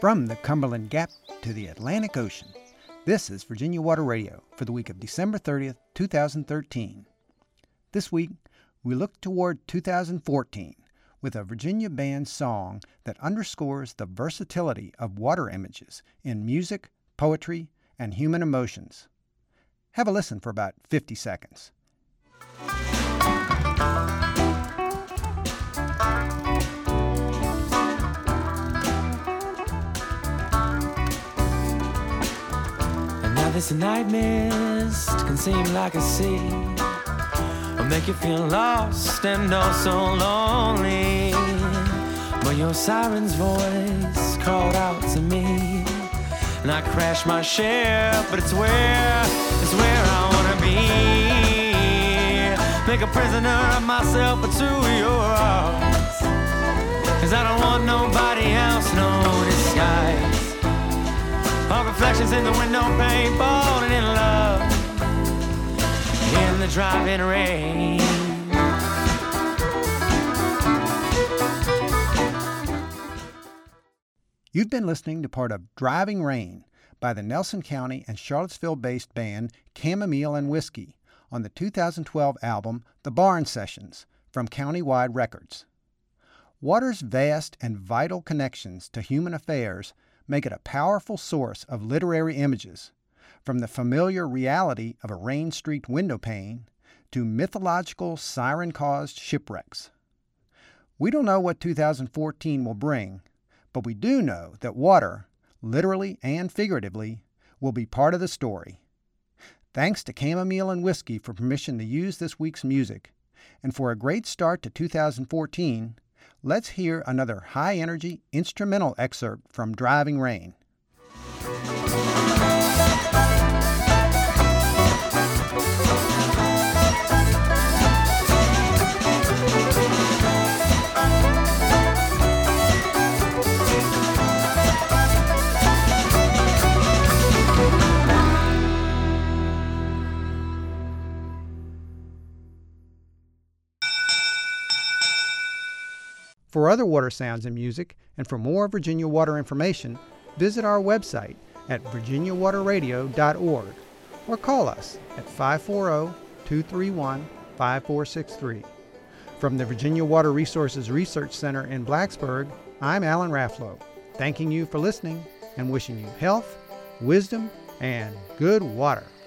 From the Cumberland Gap to the Atlantic Ocean, this is Virginia Water Radio for the week of December 30th, 2013. This week, we look toward 2014 with a Virginia band song that underscores the versatility of water images in music, poetry, and human emotions. Have a listen for about 50 seconds. This night mist can seem like a sea, or make you feel lost and oh so lonely. But your siren's voice called out to me, and I crashed my ship, but it's where I wanna be. Make a prisoner of myself, but to your arms, 'cause I don't want nobody else, no disguise. All reflections in the window pane, falling in love in the driving rain. You've been listening to part of Driving Rain by the Nelson County and Charlottesville-based band Chamomile and Whiskey on the 2012 album The Barn Sessions from Countywide Records. Water's vast and vital connections to human affairs make it a powerful source of literary images, from the familiar reality of a rain-streaked window pane to mythological siren-caused shipwrecks. We don't know what 2014 will bring, but we do know that water, literally and figuratively, will be part of the story. Thanks to Chamomile and Whiskey for permission to use this week's music, and for a great start to 2014, let's hear another high-energy instrumental excerpt from Driving Rain. For other water sounds and music, and for more Virginia Water information, visit our website at virginiawaterradio.org or call us at 540-231-5463. From the Virginia Water Resources Research Center in Blacksburg, I'm Alan Rafflow, thanking you for listening and wishing you health, wisdom, and good water.